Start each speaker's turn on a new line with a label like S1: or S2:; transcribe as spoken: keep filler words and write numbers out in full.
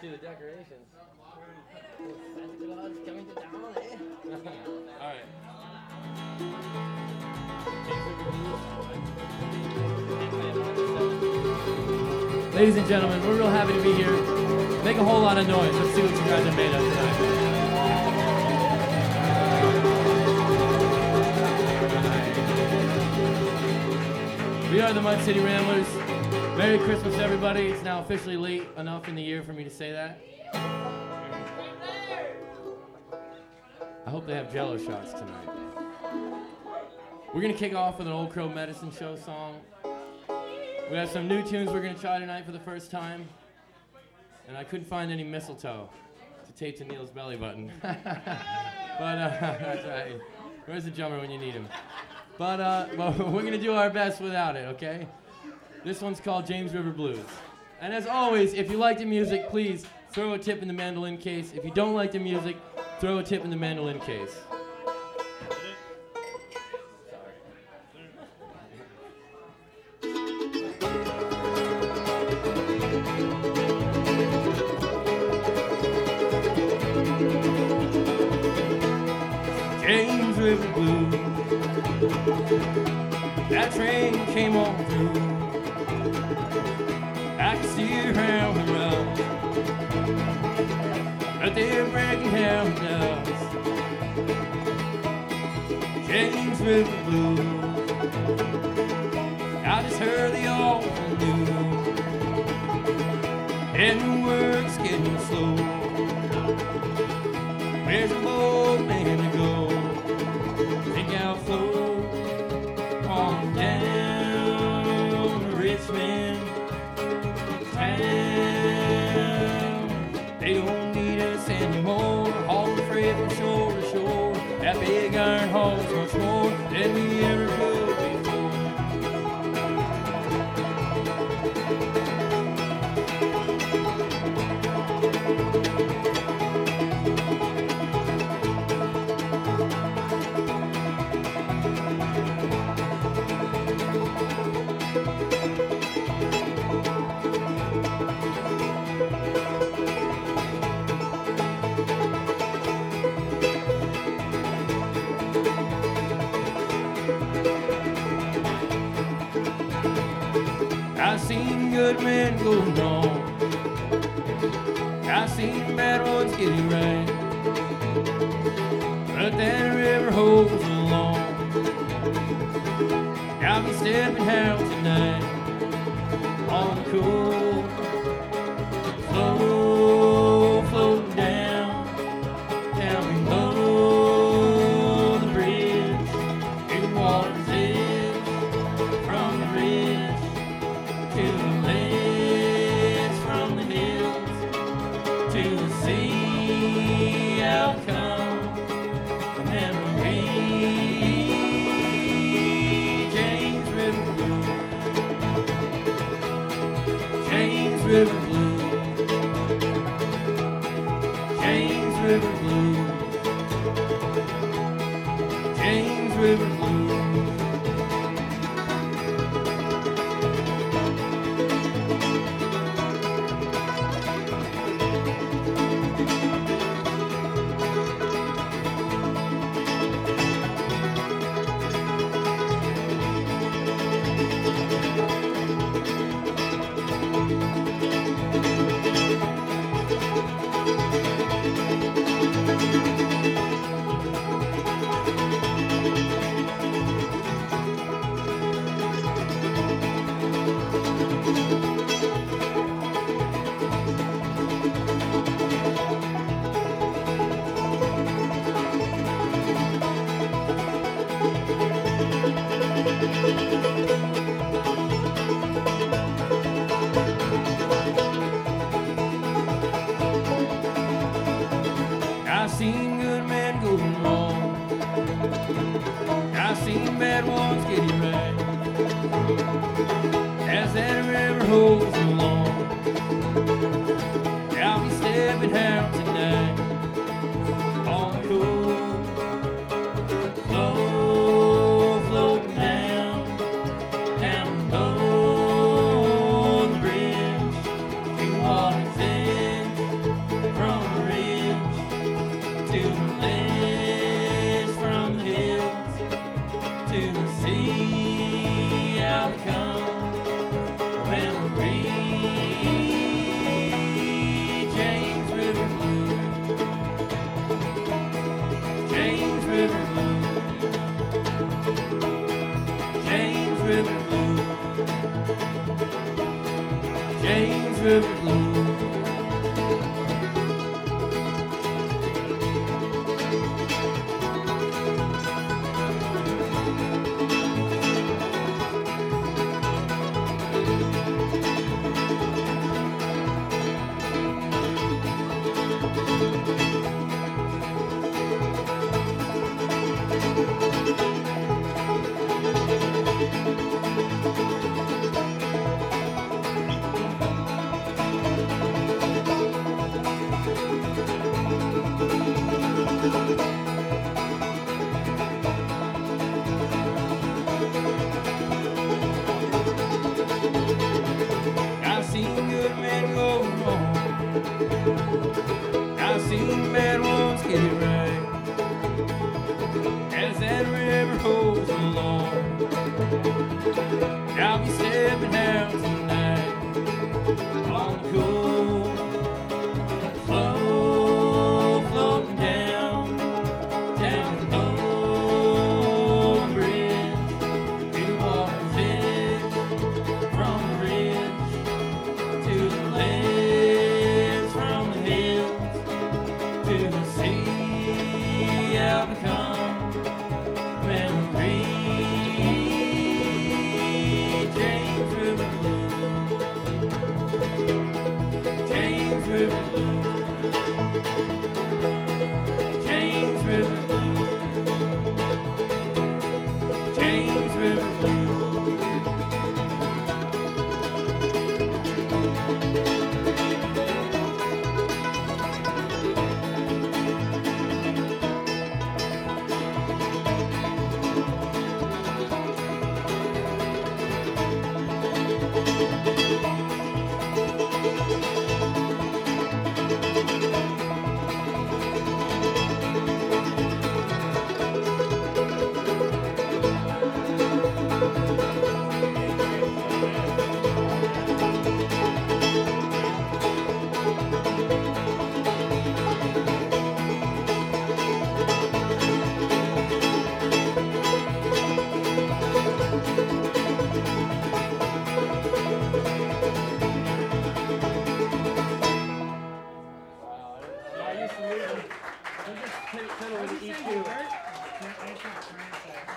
S1: do the decorations. Santa Claus coming to town, eh? All right. Ladies and gentlemen, we're real happy to be here. Make a whole lot of noise. Let's see what you guys are made of tonight. We are the Mud City Ramblers. Merry Christmas, everybody. It's now officially late enough in the year for me to say that. I hope they have Jello shots tonight. We're going to kick off with an Old Crow Medicine Show song. We have some new tunes we're going to try tonight for the first time. And I couldn't find any mistletoe to tape to Neil's belly button. But uh, that's right. Where's the drummer when you need him? But uh, well, we're going to do our best without it, okay? This one's called James River Blues. And as always, if you like the music, please throw a tip in the mandolin case. If you don't like the music, throw a tip in the mandolin case. James River Blues. That train came on through. I can see her round and round, but they're breaking down now. James River Blues. I just heard the all new, and the work's getting slow. Where's the boat man to go? Think I'll float on down to Richmond town. They don't need us anymore, hauling freight from shore to shore. That big iron hauls much more than we ever could before. I've seen good men go wrong. I've seen bad ones get it right. But that river holds along. Got me stepping out tonight on the cool flow, floating down, down below the bridge. Through the water's edge, from the ridge to the ledge, from the hills to the sea. Out come the memory. James River Blues. James River Blues. James River Blues. James River Blues. River Blues. I've seen good men go wrong. I've seen bad ones get it right. As that river rolls along, I'll be stepping out tonight on the cool flow, floating down, down the old bridge to the water's edge, from the ridge to the ledge, from the hills to the sea. I'll become memory. James River Blues. James River Blues. James River Blues. James River Blues. I used to live in, I just fiddle with the E Q.